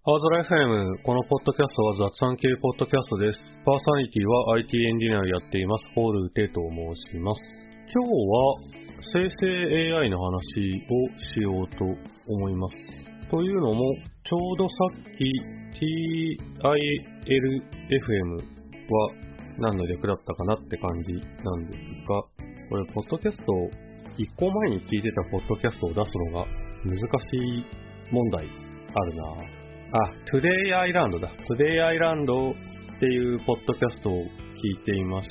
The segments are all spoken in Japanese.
青空 FM、このポッドキャストは雑談系ポッドキャストです。パーソナリティは IT エンジニアをやっています、ホールテと申します。今日は生成 AI の話をしようと思います。というのも、ちょうどさっき TILFM は何の略だったかなって感じなんですが、これ、ポッドキャスト、1個前に聞いてたポッドキャストを出すのが難しい問題あるな。Today Island だ。Today Island っていうポッドキャストを聞いていまして、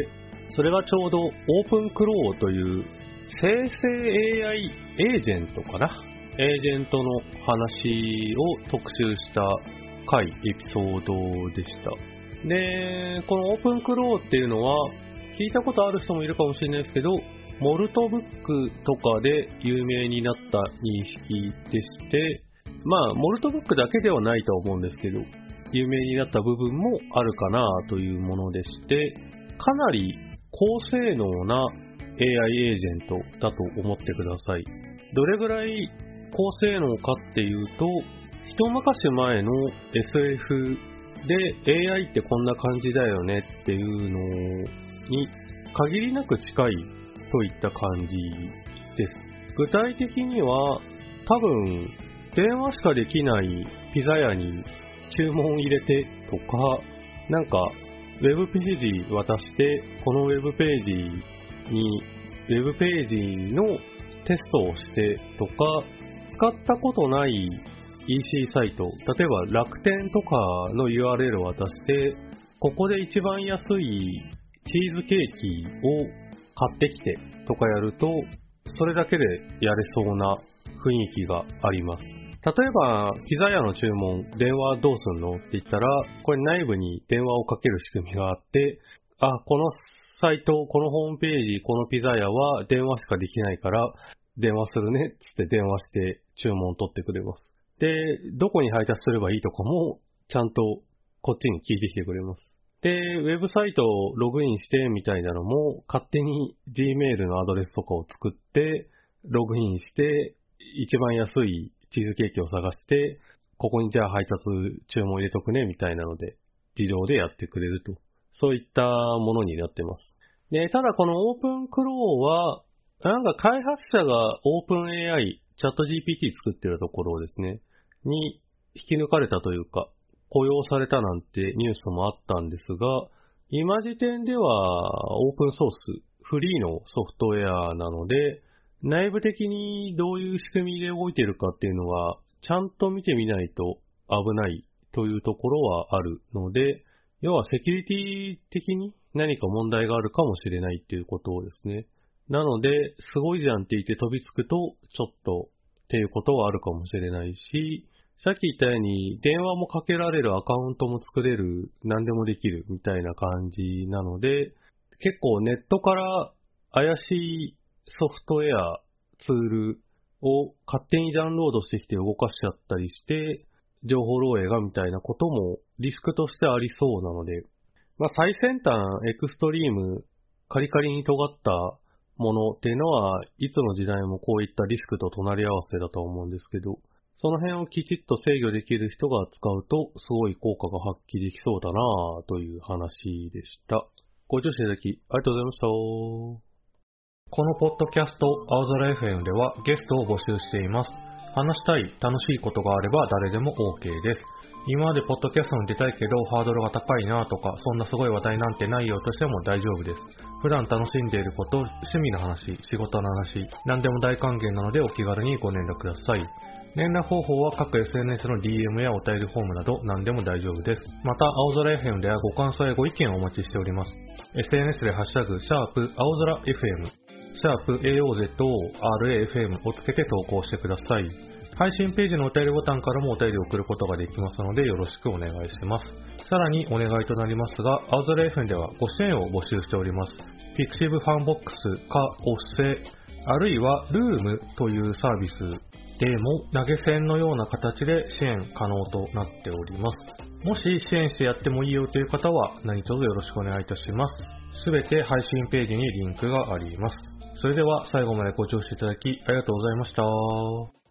それがちょうど OpenClaw という生成 AI エージェントかな。エージェントの話を特集した回、エピソードでした。で、この OpenClaw っていうのは、聞いたことある人もいるかもしれないですけど、モルトブックとかで有名になった認識でして、モルトブックだけではないと思うんですけど、有名になった部分もあるかなというものでして、かなり高性能な AI エージェントだと思ってください。どれぐらい高性能かっていうと、一昔前の SF で AI ってこんな感じだよねっていうのに限りなく近いといった感じです。具体的には多分電話しかできないピザ屋に注文入れてとか、なんかウェブページ渡して、このウェブページのテストをしてとか、使ったことない EC サイト、例えば楽天とかの URL を渡して、ここで一番安いチーズケーキを買ってきてとかやると、それだけでやれそうな雰囲気があります。例えば、ピザ屋の注文、電話どうすんのって言ったら、これ内部に電話をかける仕組みがあって、このサイト、このホームページ、このピザ屋は電話しかできないから、電話するね、つって電話して注文を取ってくれます。で、どこに配達すればいいとかも、ちゃんとこっちに聞いてきてくれます。で、ウェブサイトをログインしてみたいなのも、勝手に Gmail のアドレスとかを作って、ログインして、一番安いチーズケーキを探して、ここにじゃあ配達注文入れとくねみたいなので、自動でやってくれると。そういったものになってます。で、ただこの OpenClaw は、なんか開発者が OpenAI、チャット GPT 作ってるところをですね、に引き抜かれたというか、雇用されたなんてニュースもあったんですが、今時点ではオープンソース、フリーのソフトウェアなので、内部的にどういう仕組みで動いているかっていうのは、ちゃんと見てみないと危ないというところはあるので、要はセキュリティ的に何か問題があるかもしれないっていうことをですね。なので、すごいじゃんって言って飛びつくと、ちょっとっていうことはあるかもしれないし、さっき言ったように電話もかけられる、アカウントも作れる、何でもできるみたいな感じなので、結構ネットから怪しいソフトウェア、ツールを勝手にダウンロードしてきて動かしちゃったりして、情報漏洩がみたいなこともリスクとしてありそうなので、最先端、エクストリーム、カリカリに尖ったものっていうのは、いつの時代もこういったリスクと隣り合わせだと思うんですけど、その辺をきちっと制御できる人が使うと、すごい効果が発揮できそうだなぁという話でした。ご視聴いただきありがとうございました。このポッドキャスト、青空 FM ではゲストを募集しています。話したい、楽しいことがあれば誰でも OK です。今までポッドキャストに出たいけどハードルが高いなとか、そんなすごい話題なんてないよとしても大丈夫です。普段楽しんでいること、趣味の話、仕事の話、何でも大歓迎なのでお気軽にご連絡ください。連絡方法は各 SNS の DM やお便りフォームなど何でも大丈夫です。また、青空 FM ではご感想やご意見をお待ちしております。SNS でハッシュタグ、青空 FM、#AOZORAFM をつけて投稿してください。配信ページのお便りボタンからもお便りを送ることができますのでよろしくお願いします。さらにお願いとなりますが、青空 FM ではご支援を募集しております。Pixiv ファンボックスかおっせ、あるいは Room というサービスでも投げ銭のような形で支援可能となっております。もし支援してやってもいいよという方は何卒よろしくお願いいたします。すべて配信ページにリンクがあります。それでは最後までご聴取いただきありがとうございました。